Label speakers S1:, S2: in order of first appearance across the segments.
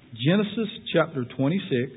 S1: Genesis chapter 26.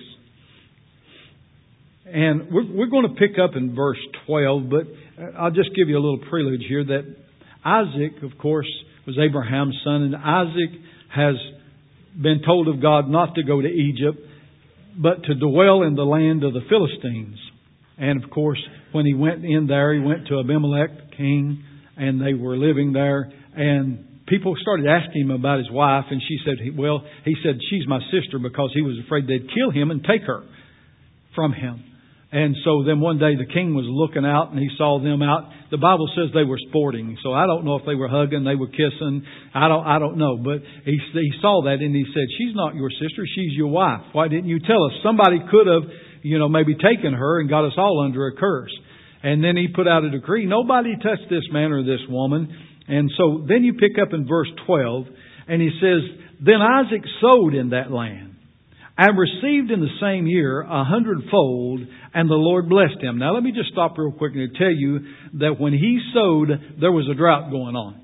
S1: And we're going to pick up in verse 12, but I'll just give you a little prelude here that Isaac, of course, was Abraham's son, and Isaac has been told of God not to go to Egypt, but to dwell in the land of the Philistines. And of course, when he went in there, he went to Abimelech, king, and they were living there. And people started asking him about his wife, and he said, she's my sister, because he was afraid they'd kill him and take her from him. And so then one day the king was looking out and he saw them out. The Bible says they were sporting. So I don't know if they were hugging, they were kissing. I don't know. But he saw that and he said, she's not your sister, she's your wife. Why didn't you tell us? Somebody could have, maybe taken her and got us all under a curse. And then he put out a decree, nobody touch this man or this woman. And so then you pick up in verse 12 and he says, then Isaac sowed in that land and received in the same year 100-fold, and the Lord blessed him. Now let me just stop real quick and tell you that when he sowed, there was a drought going on.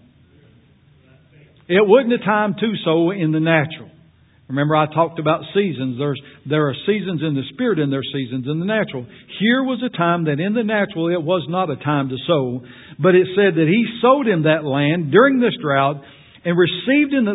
S1: It wasn't a time to sow in the natural. Remember I talked about seasons. There are seasons in the spirit and there are seasons in the natural. Here was a time that in the natural it was not a time to sow, but it said that he sowed in that land during this drought, and received in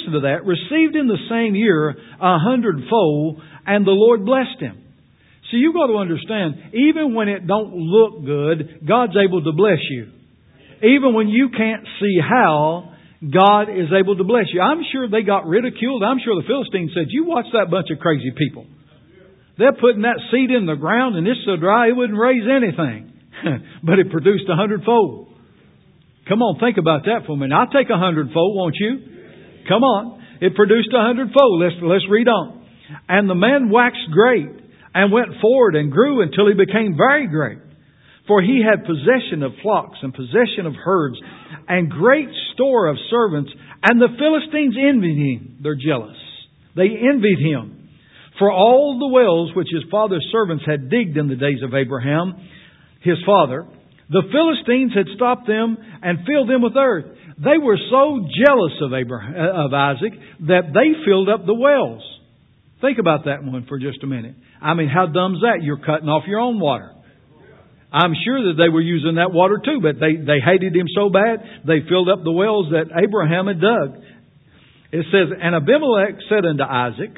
S1: the same year 100-fold, and the Lord blessed him. So you've got to understand, even when it don't look good, God's able to bless you. Even when you can't see how, God is able to bless you. I'm sure they got ridiculed. I'm sure the Philistines said, you watch that bunch of crazy people. They're putting that seed in the ground and it's so dry it wouldn't raise anything. But it produced 100-fold. Come on, think about that for a minute. I'll take 100-fold, won't you? Come on. It produced 100-fold. Let's read on. And the man waxed great and went forward and grew until he became very great. For he had possession of flocks and possession of herds and great store of servants. And the Philistines envied him. They're jealous. They envied him. For all the wells which his father's servants had digged in the days of Abraham, his father, the Philistines had stopped them and filled them with earth. They were so jealous of Isaac that they filled up the wells. Think about that one for just a minute. I mean, how dumb's that? You're cutting off your own water. I'm sure that they were using that water too, but they hated him so bad, they filled up the wells that Abraham had dug. It says, and Abimelech said unto Isaac,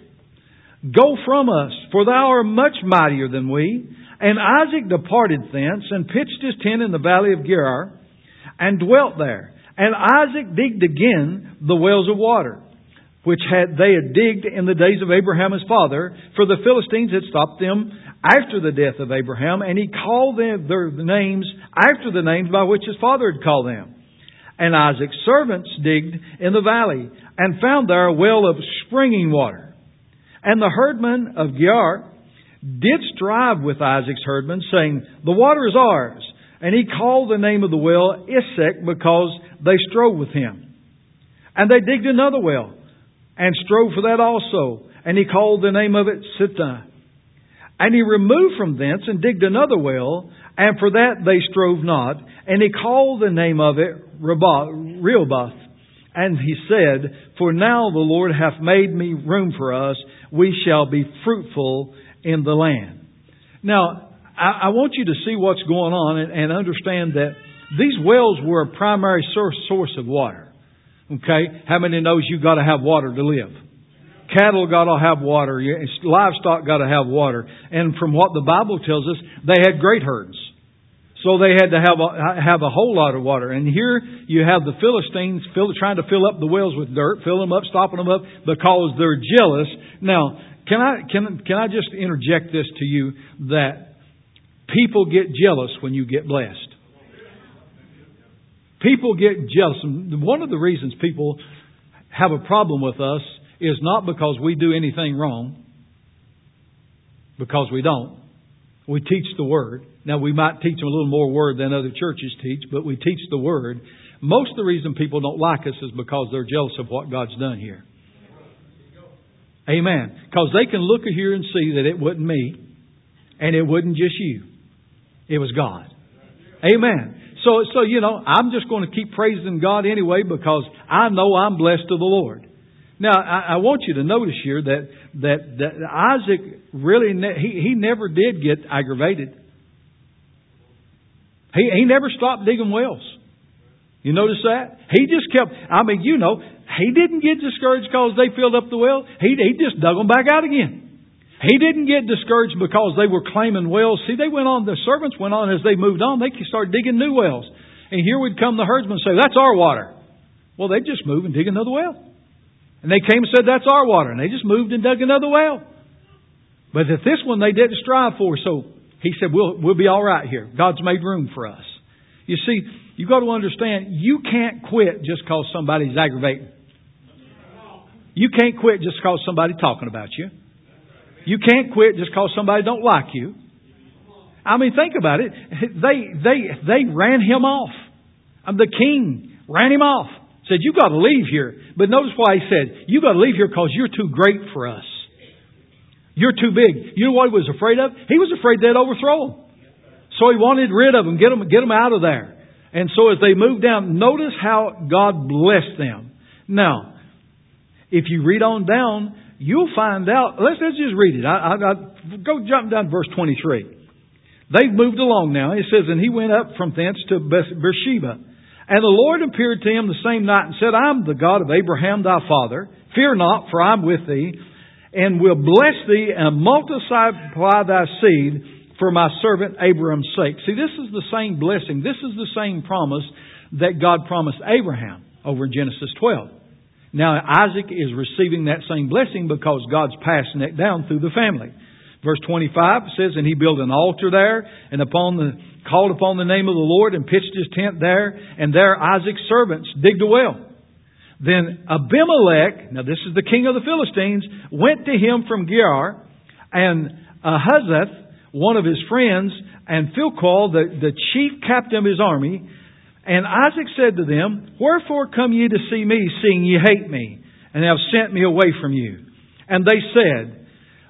S1: go from us, for thou art much mightier than we. And Isaac departed thence and pitched his tent in the valley of Gerar and dwelt there. And Isaac digged again the wells of water, which they had digged in the days of Abraham his father, for the Philistines had stopped them after the death of Abraham, and he called their names after the names by which his father had called them. And Isaac's servants digged in the valley and found there a well of springing water. And the herdmen of Gerar did strive with Isaac's herdmen, saying, the water is ours. And he called the name of the well Isaac, because they strove with him. And they digged another well, and strove for that also. And he called the name of it Sitnah. And he removed from thence, and digged another well, and for that they strove not. And he called the name of it Rehoboth. And he said, for now the Lord hath made me room for us, we shall be fruitful in the land. Now, I want you to see what's going on and understand that these wells were a primary source of water. Okay? How many knows you've got to have water to live? Cattle got to have water. Livestock got to have water. And from what the Bible tells us, they had great herds. So they had to have a whole lot of water. And here you have the Philistines trying to fill up the wells with dirt, fill them up, stopping them up because they're jealous. Now, Can I just interject this to you, that people get jealous when you get blessed. People get jealous. One of the reasons people have a problem with us is not because we do anything wrong, because we don't. We teach the Word. Now, we might teach them a little more Word than other churches teach, but we teach the Word. Most of the reason people don't like us is because they're jealous of what God's done here. Amen. Because they can look here and see that it wasn't me, and it wasn't just you. It was God. Amen. So I'm just going to keep praising God anyway, because I know I'm blessed of the Lord. Now, I want you to notice here that Isaac really, he never did get aggravated. He never stopped digging wells. You notice that? He just kept, he didn't get discouraged because they filled up the well. He just dug them back out again. He didn't get discouraged because they were claiming wells. See, the servants went on as they moved on. They started digging new wells. And here would come the herdsmen and say, that's our water. Well, they'd just move and dig another well. And they came and said, that's our water. And they just moved and dug another well. But at this one, they didn't strive for. So he said, we'll be all right here. God's made room for us. You see, you've got to understand, you can't quit just because somebody's aggravating. You can't quit just because somebody's talking about you. You can't quit just because somebody don't like you. I mean, think about it. They ran him off. The king ran him off. Said, you got to leave here. But notice why he said, you got to leave here because you're too great for us. You're too big. You know what he was afraid of? He was afraid they'd overthrow him. So he wanted rid of them, get them out of there. And so as they moved down, notice how God blessed them. Now, if you read on down, you'll find out. Let's just read it. Go jump down to verse 23. They've moved along now. It says, and he went up from thence to Beersheba. And the Lord appeared to him the same night and said, I'm the God of Abraham thy father. Fear not, for I'm with thee, and will bless thee and multiply thy seed for my servant Abraham's sake. See, this is the same blessing. This is the same promise that God promised Abraham over in Genesis 12. Now, Isaac is receiving that same blessing because God's passing it down through the family. Verse 25 says, and he built an altar there and called upon the name of the Lord and pitched his tent there. And there Isaac's servants digged a well. Then Abimelech, now this is the king of the Philistines, went to him from Gerar, and Ahazath, one of his friends, and Philcol, the chief captain of his army. And Isaac said to them, wherefore come ye to see me, seeing ye hate me, and have sent me away from you? And they said,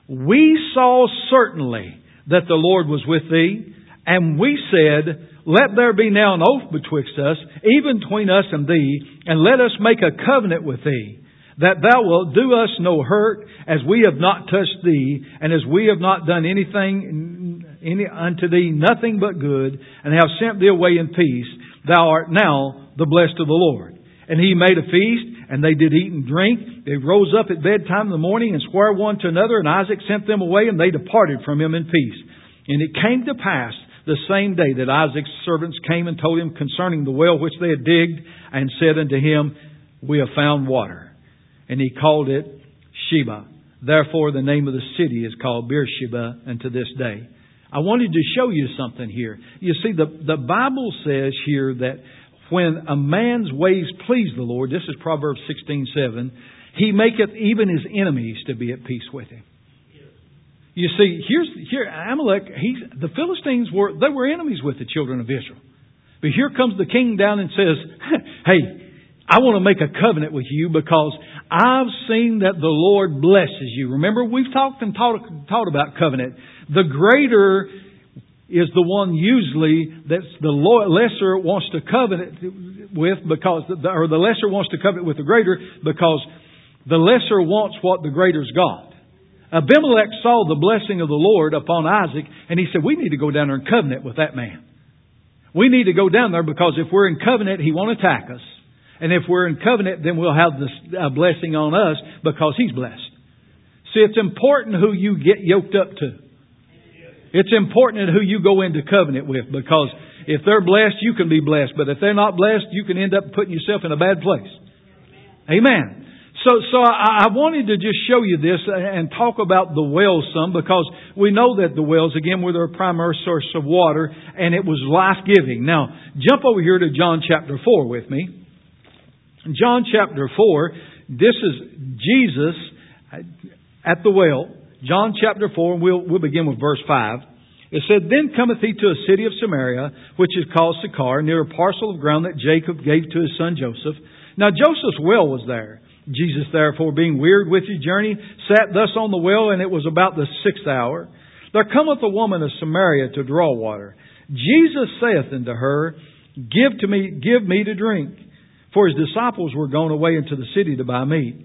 S1: we saw certainly that the Lord was with thee, and we said, let there be now an oath betwixt us, even between us and thee, and let us make a covenant with thee, that thou wilt do us no hurt, as we have not touched thee, and as we have not done anything unto thee, nothing but good, and have sent thee away in peace. Thou art now the blessed of the Lord. And he made a feast, and they did eat and drink. They rose up at bedtime in the morning and swore one to another, and Isaac sent them away, and they departed from him in peace. And it came to pass the same day that Isaac's servants came and told him concerning the well which they had digged, and said unto him, we have found water. And he called it Sheba. Therefore the name of the city is called Beersheba unto this day. I wanted to show you something here. You see, the Bible says here that when a man's ways please the Lord, this is Proverbs 16:7, he maketh even his enemies to be at peace with him. You see, here Amalek, the Philistines were enemies with the children of Israel. But here comes the king down and says, hey, I want to make a covenant with you because I've seen that the Lord blesses you. Remember, we've talked and taught about covenant. The greater is the one usually that's the lesser wants to covenant with because, or the lesser wants to covenant with the greater because the lesser wants what the greater's got. Abimelech saw the blessing of the Lord upon Isaac, and he said, we need to go down there and covenant with that man. We need to go down there because if we're in covenant, he won't attack us. And if we're in covenant, then we'll have this blessing on us because he's blessed. See, it's important who you get yoked up to. It's important who you go into covenant with because if they're blessed, you can be blessed. But if they're not blessed, you can end up putting yourself in a bad place. Amen. So I wanted to just show you this and talk about the wells some because we know that the wells, again, were their primary source of water and it was life-giving. Now, jump over here to John chapter 4 with me. John chapter 4, this is Jesus at the well. John chapter 4, and we'll begin with verse 5. It said, then cometh he to a city of Samaria, which is called Sychar, near a parcel of ground that Jacob gave to his son Joseph. Now Joseph's well was there. Jesus, therefore, being wearied with his journey, sat thus on the well, and it was about the 6th hour. There cometh a woman of Samaria to draw water. Jesus saith unto her, give me to drink. For his disciples were gone away into the city to buy meat.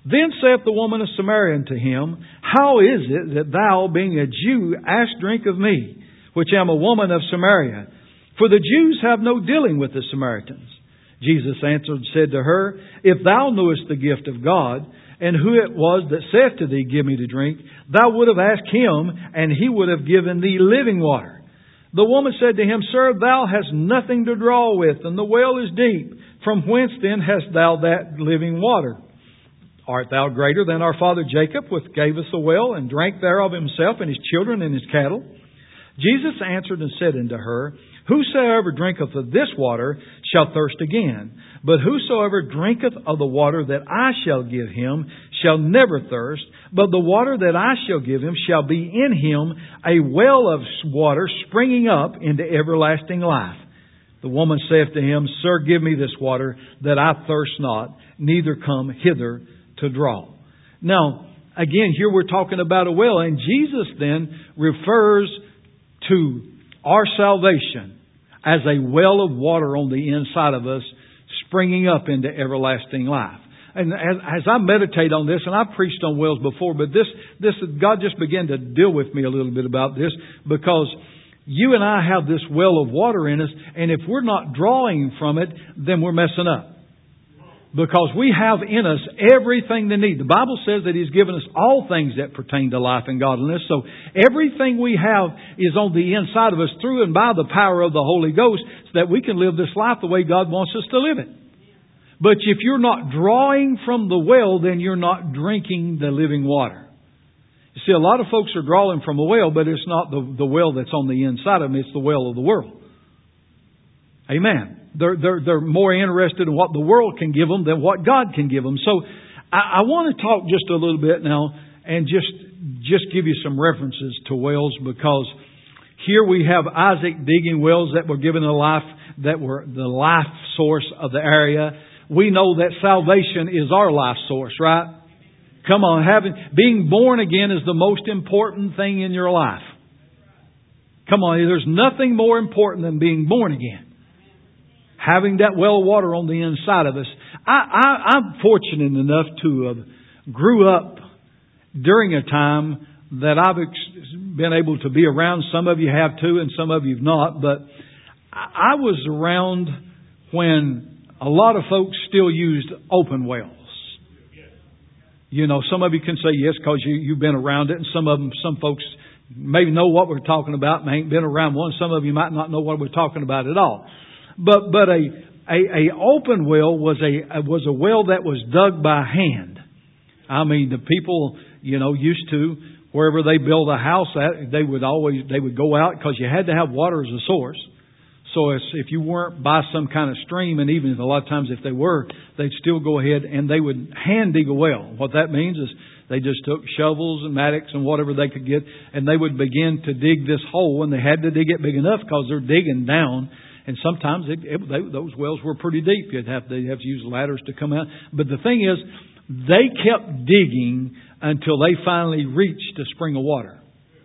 S1: Then saith the woman of Samaria unto him, How is it that thou, being a Jew, ask drink of me, which am a woman of Samaria? For the Jews have no dealing with the Samaritans. Jesus answered and said to her, If thou knewest the gift of God, and who it was that saith to thee, Give me to drink, thou would have asked him, and he would have given thee living water. The woman said to him, Sir, thou hast nothing to draw with, and the well is deep. From whence then hast thou that living water? Art thou greater than our father Jacob, which gave us a well, and drank thereof himself, and his children, and his cattle? Jesus answered and said unto her, Whosoever drinketh of this water shall thirst again. But whosoever drinketh of the water that I shall give him shall never thirst. But the water that I shall give him shall be in him a well of water springing up into everlasting life. The woman saith to him, Sir, give me this water, that I thirst not, neither come hither to draw. Now, again, here we're talking about a well, and Jesus then refers to our salvation as a well of water on the inside of us, springing up into everlasting life. And as I meditate on this, and I've preached on wells before, but this God just began to deal with me a little bit about this, because you and I have this well of water in us, and if we're not drawing from it, then we're messing up. Because we have in us everything they need. The Bible says that He's given us all things that pertain to life and godliness. So everything we have is on the inside of us through and by the power of the Holy Ghost, so that we can live this life the way God wants us to live it. But if you're not drawing from the well, then you're not drinking the living water. You see, a lot of folks are drawing from a well, but it's not the well that's on the inside of them. It's the well of the world. Amen. They're more interested in what the world can give them than what God can give them. So I want to talk just a little bit now and just give you some references to wells, because here we have Isaac digging wells that were given a life, that were the life source of the area. We know that salvation is our life source, right? Come on, being born again is the most important thing in your life. Come on, there's nothing more important than being born again. Having that well of water on the inside of us. I'm fortunate enough to have grew up during a time that I've been able to be around. Some of you have too, and some of you have not. But I was around when a lot of folks still used open wells. You know, some of you can say yes because you've been around it, and some folks maybe know what we're talking about and ain't been around one. Some of you might not know what we're talking about at all. But a open well was a well that was dug by hand. I mean, the people, used to, wherever they build a house at, they would go out, because you had to have water as a source. So if you weren't by some kind of stream, and even a lot of times if they were, they'd still go ahead and they would hand dig a well. What that means is they just took shovels and mattocks and whatever they could get, and they would begin to dig this hole, and they had to dig it big enough because they're digging down. And sometimes those wells were pretty deep. They'd have to use ladders to come out. But the thing is, they kept digging until they finally reached a spring of water.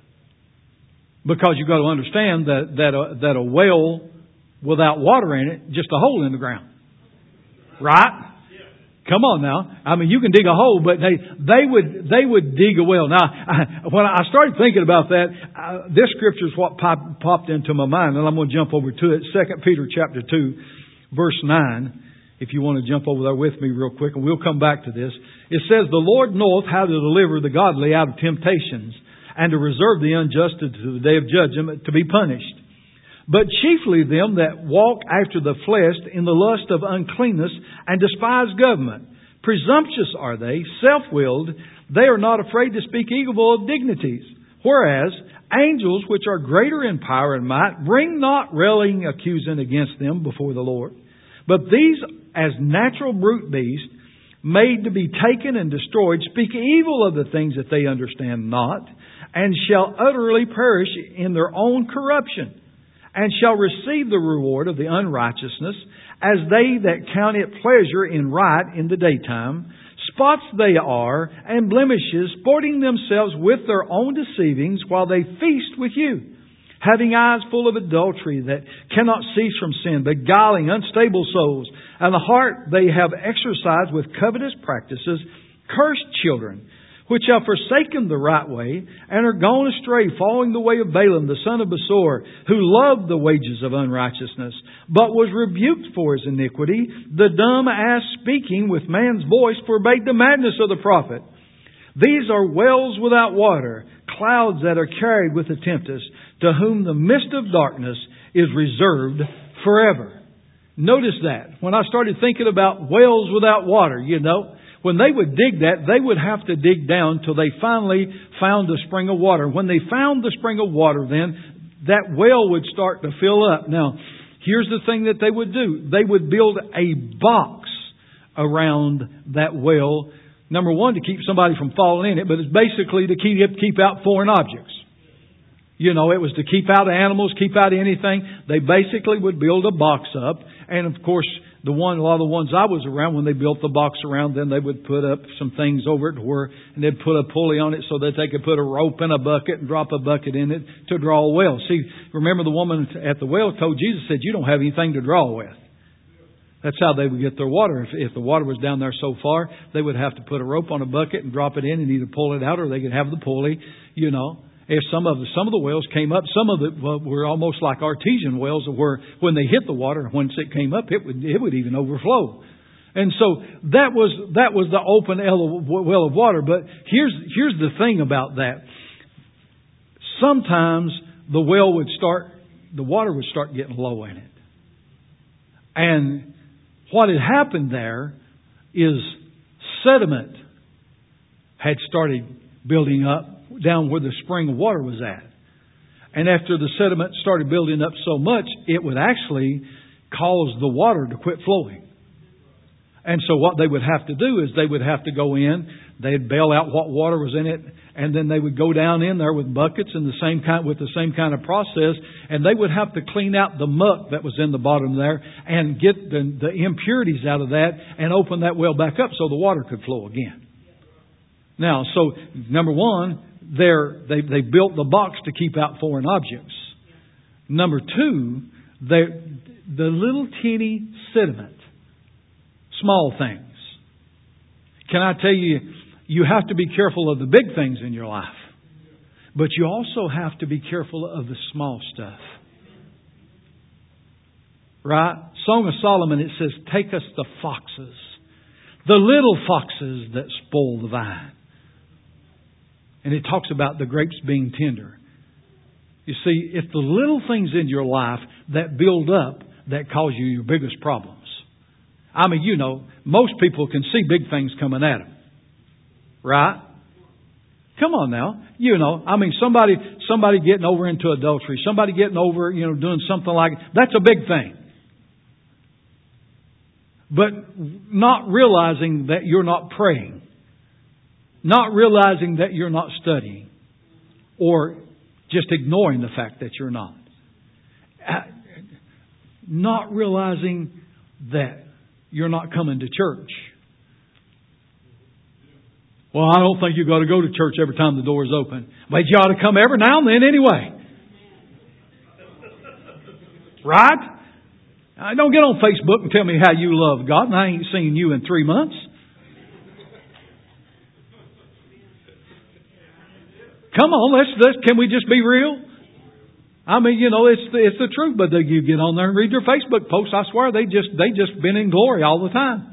S1: Because you've got to understand that a well without water in it, just a hole in the ground. Right? Come on now. I mean, you can dig a hole, but they would dig a well. Now, when I started thinking about that, this scripture is what popped into my mind, and I'm going to jump over to it. 2 Peter chapter 2, verse 9. If you want to jump over there with me real quick, and we'll come back to this. It says, The Lord knoweth how to deliver the godly out of temptations, and to reserve the unjust to the day of judgment, to be punished. But chiefly them that walk after the flesh in the lust of uncleanness and despise government. Presumptuous are they, self-willed. They are not afraid to speak evil of dignities. Whereas angels, which are greater in power and might, bring not railing accusing against them before the Lord. But these, as natural brute beasts, made to be taken and destroyed, speak evil of the things that they understand not, and shall utterly perish in their own corruption, and shall receive the reward of the unrighteousness, as they that count it pleasure in right in the daytime. Spots they are, and blemishes, sporting themselves with their own deceivings, while they feast with you, having eyes full of adultery that cannot cease from sin, beguiling unstable souls. And the heart they have exercised with covetous practices. Cursed children, which have forsaken the right way, and are gone astray, following the way of Balaam, the son of Besor, who loved the wages of unrighteousness, but was rebuked for his iniquity. The dumb ass, speaking with man's voice, forbade the madness of the prophet. These are wells without water, clouds that are carried with a tempest, to whom the mist of darkness is reserved forever. Notice that. When I started thinking about wells without water, when they would dig that, they would have to dig down till they finally found a spring of water. When they found the spring of water, then that well would start to fill up. Now, here's the thing that they would do. They would build a box around that well. Number one, to keep somebody from falling in it, but it's basically to keep out foreign objects. It was to keep out animals, keep out anything. They basically would build a box up. And of course, a lot of the ones I was around, when they built the box around, then they would put up some things over it and they'd put a pulley on it so that they could put a rope in a bucket and drop a bucket in it to draw a well. See, remember the woman at the well told Jesus, said, you don't have anything to draw with. That's how they would get their water. If the water was down there so far, they would have to put a rope on a bucket and drop it in and either pull it out, or they could have the pulley, If some of the wells came up, some of it were almost like artesian wells, where when they hit the water, once it came up, it would even overflow. And so that was the open well of water. But here's the thing about that. Sometimes the water would start getting low in it. And what had happened there is sediment had started building up down where the spring of water was at. And after the sediment started building up so much, it would actually cause the water to quit flowing. And so what they would have to do is they would have to go in, they'd bail out what water was in it, and then they would go down in there with buckets and with the same kind of process, and they would have to clean out the muck that was in the bottom there and get the impurities out of that and open that well back up so the water could flow again. Now, so number one, they built the box to keep out foreign objects. Number two, the little teeny sediment, small things. Can I tell you, you have to be careful of the big things in your life, but you also have to be careful of the small stuff. Right? Song of Solomon, it says, take us the foxes, the little foxes that spoil the vine. And it talks about the grapes being tender. You see, it's the little things in your life that build up that cause you your biggest problems. I mean, most people can see big things coming at them. Right? Come on now. Somebody getting over into adultery, somebody getting over, doing something like that's a big thing. But not realizing that you're not praying. Not realizing that you're not studying, or just ignoring the fact that you're not. Not realizing that you're not coming to church. Well, I don't think you've got to go to church every time the door is open. But you ought to come every now and then anyway. Right? Don't get on Facebook and tell me how you love God and I ain't seen you in 3 months. Come on, can we just be real? I mean, it's the truth. But you get on there and read their Facebook posts. I swear they just been in glory all the time.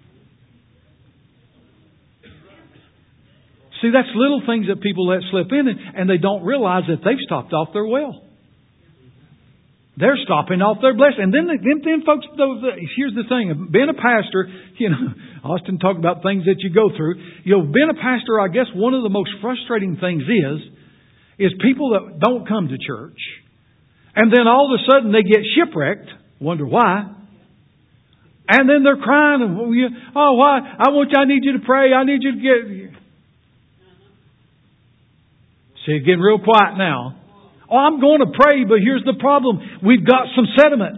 S1: See, that's little things that people let slip in, and they don't realize that they've stopped off their well. They're stopping off their blessing. And then folks, here's the thing. Being a pastor, Austin talked about things that you go through. Being a pastor, I guess one of the most frustrating things is people that don't come to church. And then all of a sudden they get shipwrecked. Wonder why. And then they're crying. And, why? I need you to pray. I need you to get... See, it's getting real quiet now. Oh, I'm going to pray, but here's the problem. We've got some sediment.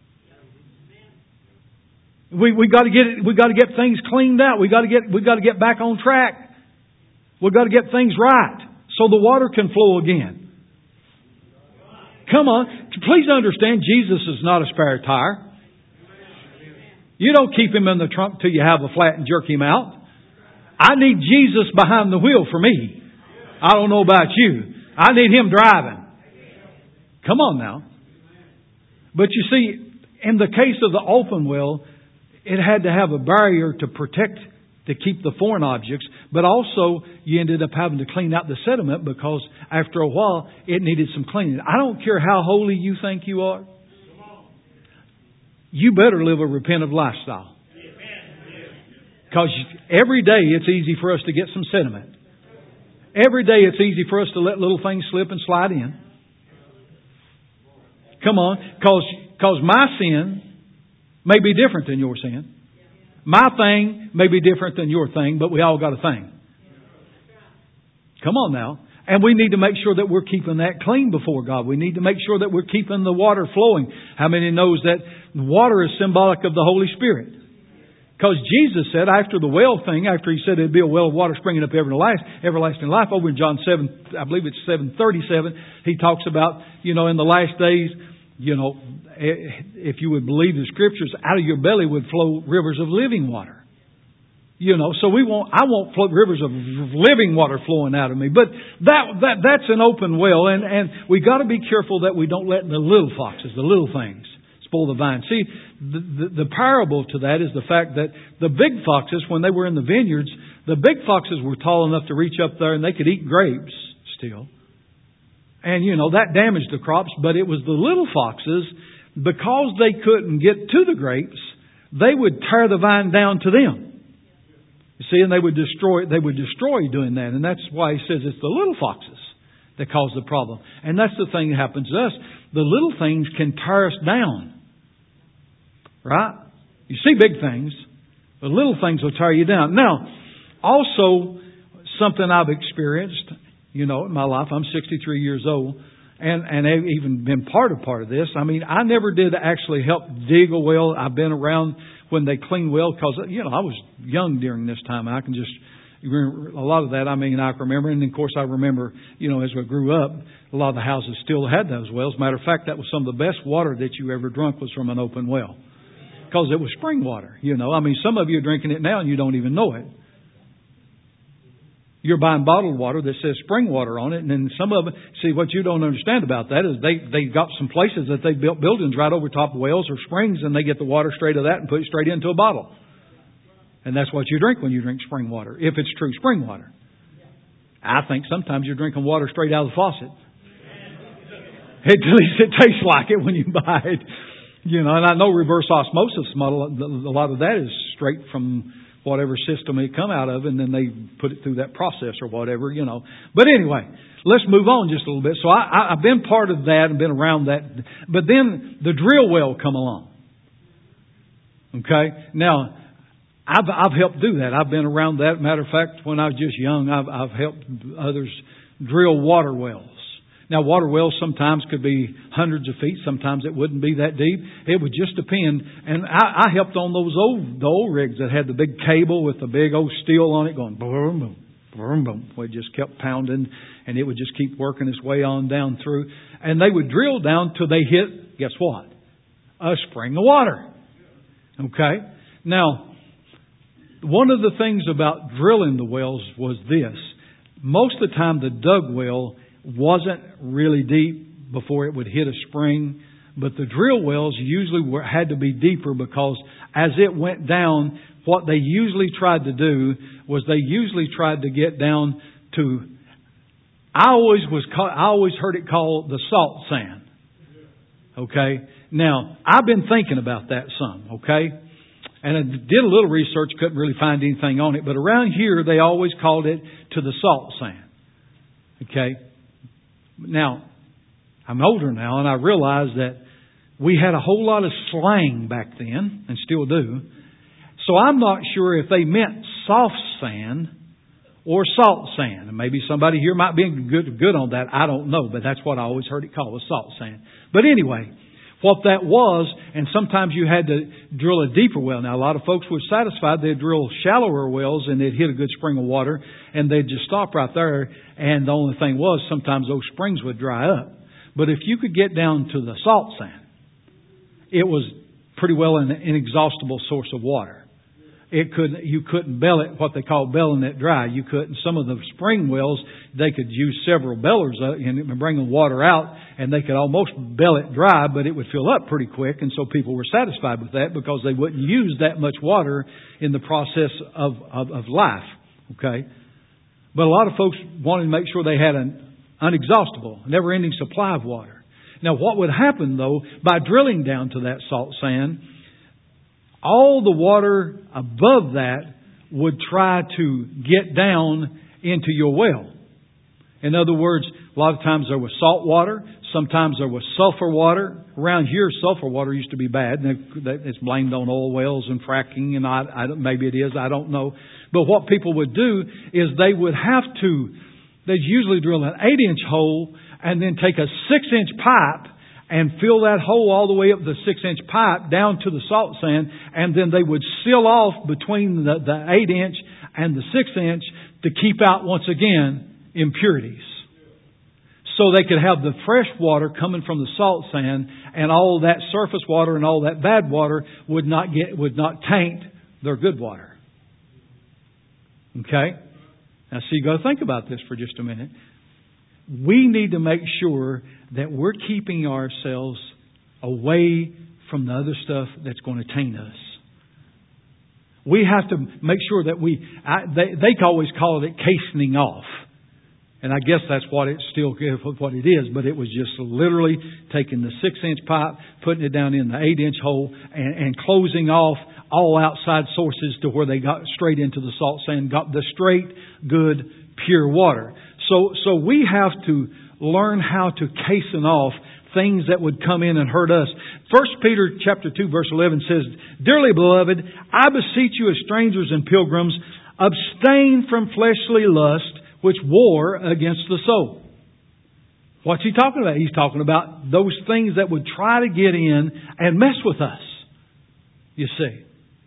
S1: We got to get it. We got to get things cleaned out. We got to get back on track. We've got to get things right so the water can flow again. Come on, please understand, Jesus is not a spare tire. You don't keep Him in the trunk till you have a flat and jerk Him out. I need Jesus behind the wheel for me. I don't know about you. I need Him driving. Come on now. But you see, in the case of the open well, it had to have a barrier to protect, to keep the foreign objects, but also you ended up having to clean out the sediment because after a while it needed some cleaning. I don't care how holy you think you are. You better live a repentant lifestyle. Because every day it's easy for us to get some sediment. Every day it's easy for us to let little things slip and slide in. Come on. Because my sin may be different than your sin. My thing may be different than your thing, but we all got a thing. Come on now. And we need to make sure that we're keeping that clean before God. We need to make sure that we're keeping the water flowing. How many knows that water is symbolic of the Holy Spirit? Because Jesus said after the well thing, after He said it'd be a well of water springing up everlasting life, over in John 7, I believe it's 7:37, He talks about, in the last days, if you would believe the Scriptures, out of your belly would flow rivers of living water. So I want rivers of living water flowing out of me. But that's an open well, and we got to be careful that we don't let the little foxes, the little things, spoil the vine. See, the parable to that is the fact that the big foxes, when they were in the vineyards, the big foxes were tall enough to reach up there and they could eat grapes still. And, that damaged the crops. But it was the little foxes, because they couldn't get to the grapes, they would tear the vine down to them. You see, and they would destroy doing that. And that's why He says it's the little foxes that cause the problem. And that's the thing that happens to us. The little things can tear us down. Right? You see big things, but little things will tear you down. Now, also, something I've experienced, in my life. I'm 63 years old, and I've even been part of this. I mean, I never did actually help dig a well. I've been around when they clean well because, I was young during this time. I can just remember a lot of that. I can remember. And of course, I remember, as we grew up, a lot of the houses still had those wells. Matter of fact, that was some of the best water that you ever drunk was from an open well. Because it was spring water, some of you are drinking it now and you don't even know it. You're buying bottled water that says spring water on it, and then some of them, see, what you don't understand about that is they got some places that they built buildings right over top of wells or springs, and they get the water straight out of that and put it straight into a bottle. And that's what you drink when you drink spring water, if it's true spring water. I think sometimes you're drinking water straight out of the faucet. At least it tastes like it when you buy it. And I know reverse osmosis, a lot of that is straight from whatever system it come out of, and then they put it through that process or whatever, But anyway, let's move on just a little bit. So I've been part of that and been around that. But then the drill well come along. Okay? Now, I've helped do that. I've been around that. Matter of fact, when I was just young, I've helped others drill water wells. Now, water wells sometimes could be hundreds of feet. Sometimes it wouldn't be that deep. It would just depend. And I helped on the old rigs that had the big cable with the big old steel on it going boom, boom, boom, boom. It just kept pounding, and it would just keep working its way on down through. And they would drill down till they hit, guess what? A spring of water. Okay? Now, one of the things about drilling the wells was this. Most of the time the dug well wasn't really deep before it would hit a spring, but the drill wells usually had to be deeper because as it went down, what they usually tried to do was they usually tried to get down to, I always heard it called the salt sand. Okay? Now, I've been thinking about that some, okay? And I did a little research, couldn't really find anything on it, but around here they always called it to the salt sand. Okay? Now, I'm older now, and I realize that we had a whole lot of slang back then, and still do. So I'm not sure if they meant soft sand or salt sand. And maybe somebody here might be good on that. I don't know, but that's what I always heard it called, was salt sand. But anyway, what that was, and sometimes you had to drill a deeper well. Now, a lot of folks were satisfied. They'd drill shallower wells and they'd hit a good spring of water and they'd just stop right there. And the only thing was sometimes those springs would dry up. But if you could get down to the salt sand, it was pretty well an inexhaustible source of water. you couldn't bell it, what they call belling it dry. You couldn't. Some of the spring wells, they could use several bellers and bring the water out, and they could almost bell it dry, but it would fill up pretty quick, and so people were satisfied with that because they wouldn't use that much water in the process of life. Okay? But a lot of folks wanted to make sure they had an unexhaustible, never-ending supply of water. Now, what would happen, though, by drilling down to that salt sand, all the water above that would try to get down into your well. In other words, a lot of times there was salt water. Sometimes there was sulfur water. Around here, sulfur water used to be bad. It's blamed on oil wells and fracking, and maybe it is, I don't know. But what people would do is they'd usually drill an 8-inch hole and then take a 6-inch pipe and fill that hole all the way up the 6-inch pipe down to the salt sand, and then they would seal off between the 8-inch and the 6-inch to keep out, once again, impurities. So they could have the fresh water coming from the salt sand, and all that surface water and all that bad water would not taint their good water. Okay? Now, so you got to think about this for just a minute. We need to make sure that we're keeping ourselves away from the other stuff that's going to taint us. We have to make sure that they always call it casening off. And I guess that's what it is, but it was just literally taking the 6-inch pipe, putting it down in the 8-inch hole, and closing off all outside sources to where they got straight into the salt sand, got the straight, good, pure water. So we have to learn how to casein off things that would come in and hurt us. 1 Peter chapter 2 verse 11 says, "Dearly beloved, I beseech you as strangers and pilgrims, abstain from fleshly lust which war against the soul." What's he talking about? He's talking about those things that would try to get in and mess with us. You see.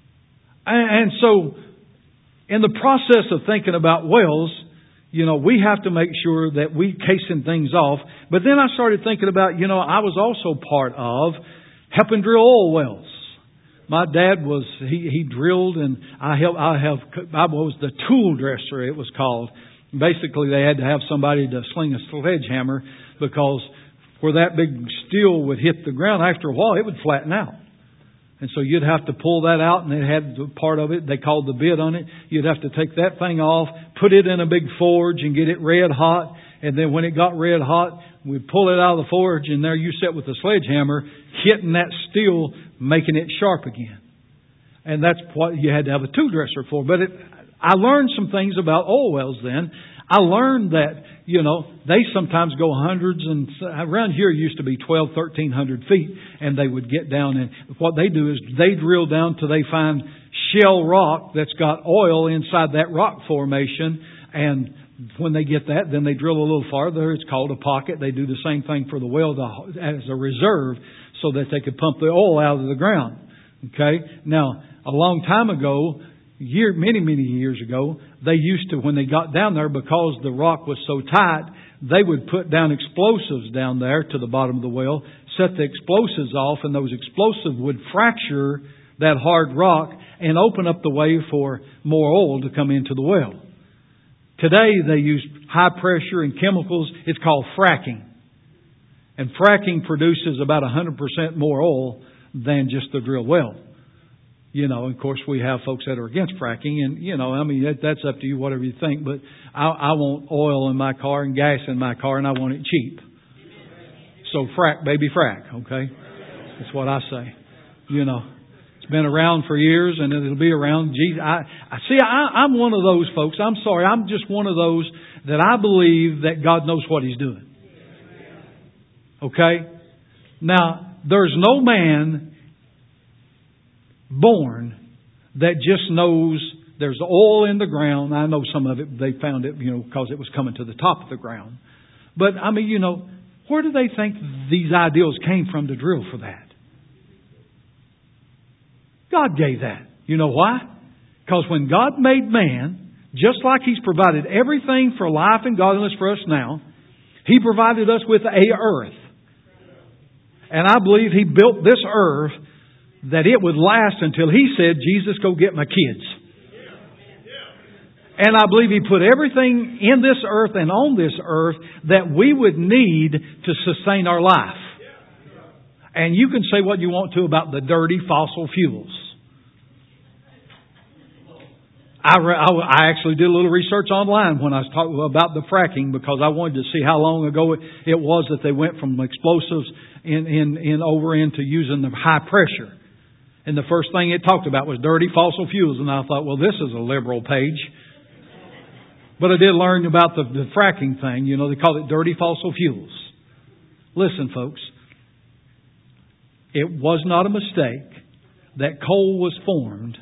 S1: And so, in the process of thinking about wells, we have to make sure that we casing things off. But then I started thinking about, I was also part of helping drill oil wells. My dad he drilled, and I was the tool dresser, it was called. Basically, they had to have somebody to sling a sledgehammer because where that big steel would hit the ground, after a while, it would flatten out. And so you'd have to pull that out, and it had part of it, they called the bit on it. You'd have to take that thing off, put it in a big forge and get it red hot. And then when it got red hot, we'd pull it out of the forge, and there you sit with the sledgehammer, hitting that steel, making it sharp again. And that's what you had to have a tool dresser for. But I learned some things about oil wells then. I learned that, they sometimes go hundreds, and around here it used to be 1,300 feet, and they would get down, and what they do is they drill down till they find shell rock that's got oil inside that rock formation, and when they get that, then they drill a little farther. It's called a pocket. They do the same thing for the well as a reserve so that they could pump the oil out of the ground. Okay? Now, a long time ago, many years ago, they used to, when they got down there, because the rock was so tight, they would put down explosives down there to the bottom of the well, set the explosives off, and those explosives would fracture that hard rock and open up the way for more oil to come into the well. Today, they use high pressure and chemicals. It's called fracking. And fracking produces about 100% more oil than just the drill well. Of course, we have folks that are against fracking, and, that's up to you, whatever you think, but I want oil in my car and gas in my car, and I want it cheap. So frack, baby, frack, okay? That's what I say. It's been around for years, and it'll be around. I'm one of those folks. I'm sorry, I'm just one of those that I believe that God knows what He's doing. Okay? Now, there's no man born that just knows there's oil in the ground. I know some of it, they found it, because it was coming to the top of the ground. But, where do they think these ideals came from to drill for that? God gave that. You know why? Because when God made man, just like He's provided everything for life and godliness for us now, He provided us with a earth. And I believe He built this earth that it would last until He said, Jesus, go get my kids. And I believe He put everything in this earth and on this earth that we would need to sustain our life. And you can say what you want to about the dirty fossil fuels. I actually did a little research online when I was talking about the fracking, because I wanted to see how long ago it was that they went from explosives over into using the high pressure. And the first thing it talked about was dirty fossil fuels. And I thought, well, this is a liberal page. But I did learn about the fracking thing. You know, they call it dirty fossil fuels. Listen, folks. It was not a mistake that coal was formed.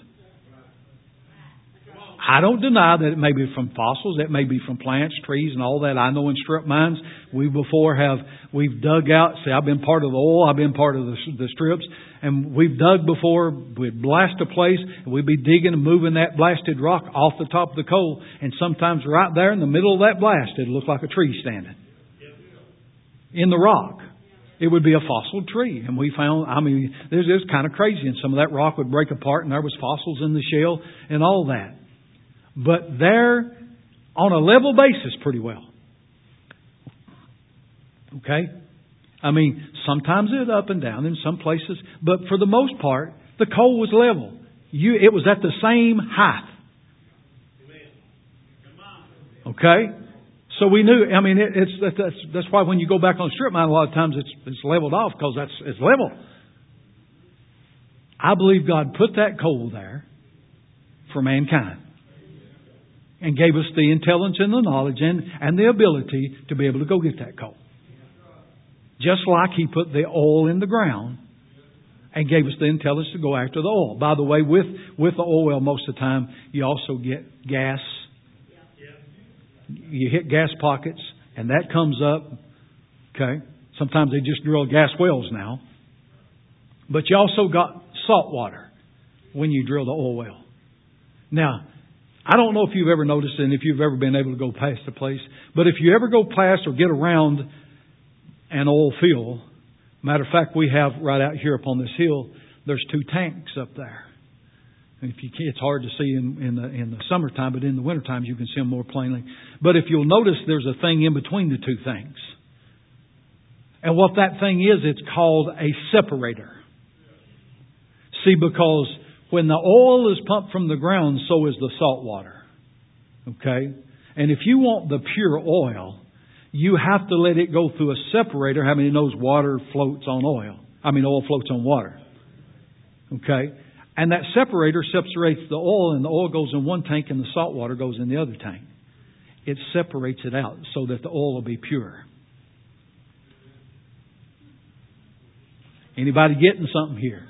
S1: I don't deny that it may be from fossils, it may be from plants, trees, and all that. I know in strip mines we've dug out. See, I've been part of the oil, I've been part of the strips, and we've dug before. We'd blast a place, and we'd be digging and moving that blasted rock off the top of the coal, and sometimes right there in the middle of that blast, it'd look like a tree standing in the rock. It would be a fossil tree. And we found, this is kind of crazy. And some of that rock would break apart and there was fossils in the shell and all that. But they're on a level basis pretty well. Okay? Sometimes it's up and down in some places. But for the most part, the coal was level. It was at the same height. Okay? So we knew, that's why when you go back on a strip mine, a lot of times it's leveled off, because it's level. I believe God put that coal there for mankind. And gave us the intelligence and the knowledge and the ability to be able to go get that coal. Just like He put the oil in the ground and gave us the intelligence to go after the oil. By the way, with the oil most of the time, you also get gas. You hit gas pockets and that comes up. Okay. Sometimes they just drill gas wells now. But you also got salt water when you drill the oil well. Now, I don't know if you've ever noticed and if you've ever been able to go past the place, but if you ever go past or get around an oil field, matter of fact, we have right out here upon this hill, there's 2 tanks up there. And it's hard to see in the summertime, but in the wintertime you can see them more plainly. But if you'll notice, there's a thing in between the 2 things. And what that thing is, it's called a separator. See, because when the oil is pumped from the ground, so is the salt water. Okay? And if you want the pure oil, you have to let it go through a separator. How many knows water floats on oil? Oil floats on water. Okay? And that separator separates the oil, and the oil goes in one tank and the salt water goes in the other tank. It separates it out so that the oil will be pure. Anybody getting something here?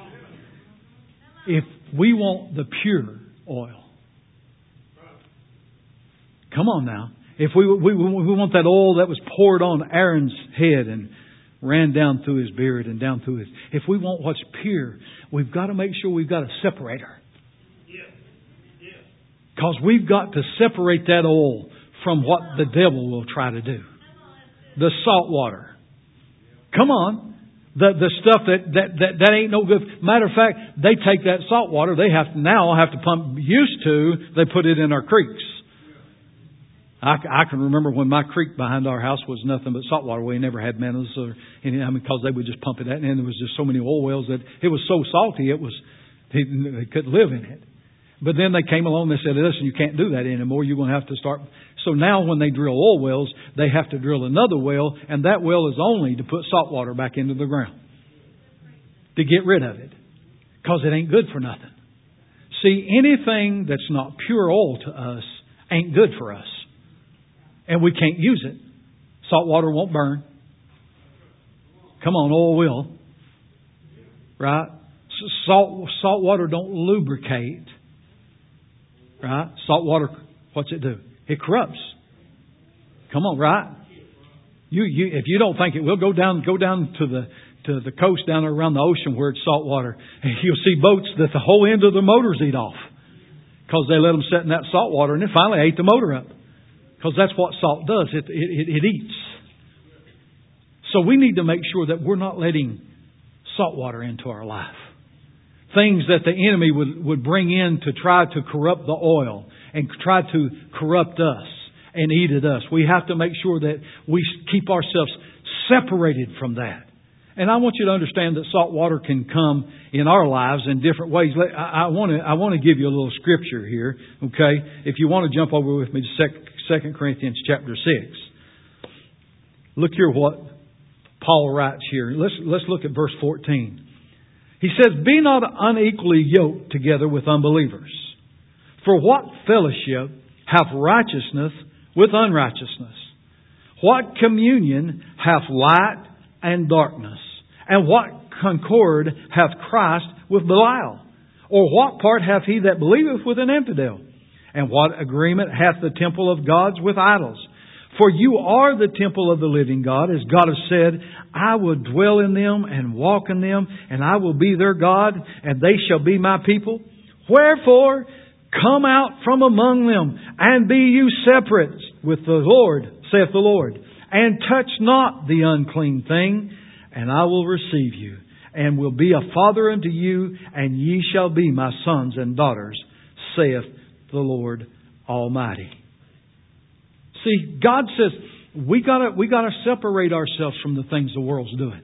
S1: If we want the pure oil, come on now. If we want that oil that was poured on Aaron's head and ran down through his beard and down through his... If we want what's pure, we've got to make sure we've got a separator. Because we've got to separate that oil from what the devil will try to do. The salt water. Come on. The stuff that ain't no good. Matter of fact, they take that salt water, they have to pump, they put it in our creeks. I can remember when my creek behind our house was nothing but salt water. We never had minnows or anything, because they would just pump it out, and there was just so many oil wells that it was so salty they couldn't live in it. But then they came along and they said, listen, you can't do that anymore. You're going to have to start. So now when they drill oil wells, they have to drill another well, and that well is only to put salt water back into the ground. To get rid of it. Because it ain't good for nothing. See, anything that's not pure oil to us ain't good for us. And we can't use it. Salt water won't burn. Come on, oil will. Right? Salt water don't lubricate. Right? Salt water, what's it do? It corrupts. Come on, right? If you don't think it will, go down to the coast down there around the ocean where it's salt water, and you'll see boats that the whole end of the motors eat off, because they let them sit in that salt water, and it finally ate the motor up. Because that's what salt does. It eats. So we need to make sure that we're not letting salt water into our life. things that the enemy would bring in to try to corrupt the oil and try to corrupt us and eat at us. We have to make sure that we keep ourselves separated from that. And I want you to understand that salt water can come in our lives in different ways. I want to give you a little scripture here, okay? If you want to jump over with me to 2 Corinthians chapter 6. Look here what Paul writes here. Let's look at verse 14. He says, "Be not unequally yoked together with unbelievers. For what fellowship hath righteousness with unrighteousness? What communion hath light and darkness? And what concord hath Christ with Belial? Or what part hath he that believeth with an infidel? And what agreement hath the temple of gods with idols? For you are the temple of the living God, as God has said, I will dwell in them and walk in them, and I will be their God, and they shall be my people. Wherefore, come out from among them, and be you separate with the Lord, saith the Lord, and touch not the unclean thing, and I will receive you, and will be a father unto you, and ye shall be my sons and daughters, saith the Lord Almighty." See, God says we gotta separate ourselves from the things the world's doing.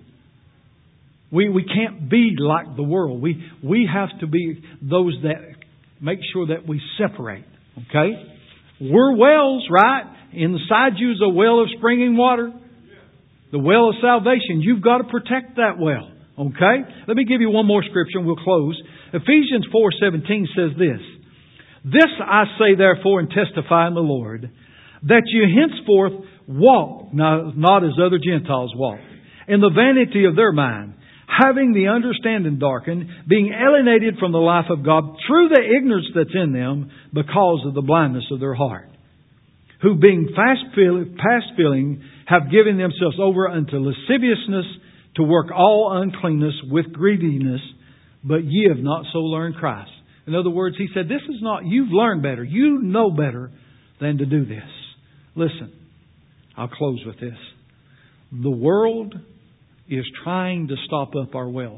S1: We can't be like the world. We have to be those that make sure that we separate. Okay? We're wells, right? Inside you is a well of springing water. The well of salvation. You've got to protect that well. Okay? Let me give you one more scripture and we'll close. Ephesians 4:17 says this. "This I say therefore and testify in the Lord, that you henceforth walk, not as other Gentiles walk, in the vanity of their mind, having the understanding darkened, being alienated from the life of God through the ignorance that's in them because of the blindness of their heart, who being past feeling have given themselves over unto lasciviousness to work all uncleanness with greediness, but ye have not so learned Christ." In other words, he said, this is not, you've learned better. You know better than to do this. Listen, I'll close with this. The world is trying to stop up our wells.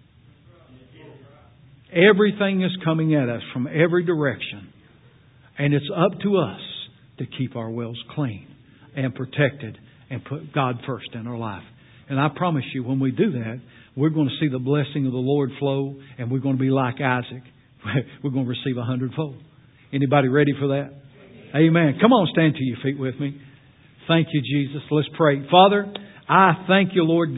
S1: Everything is coming at us from every direction. And it's up to us to keep our wells clean and protected and put God first in our life. And I promise you, when we do that, we're going to see the blessing of the Lord flow, and we're going to be like Isaac. We're going to receive 100-fold. Anybody ready for that? Amen. Come on, stand to your feet with me. Thank you, Jesus. Let's pray. Father, I thank you, Lord God.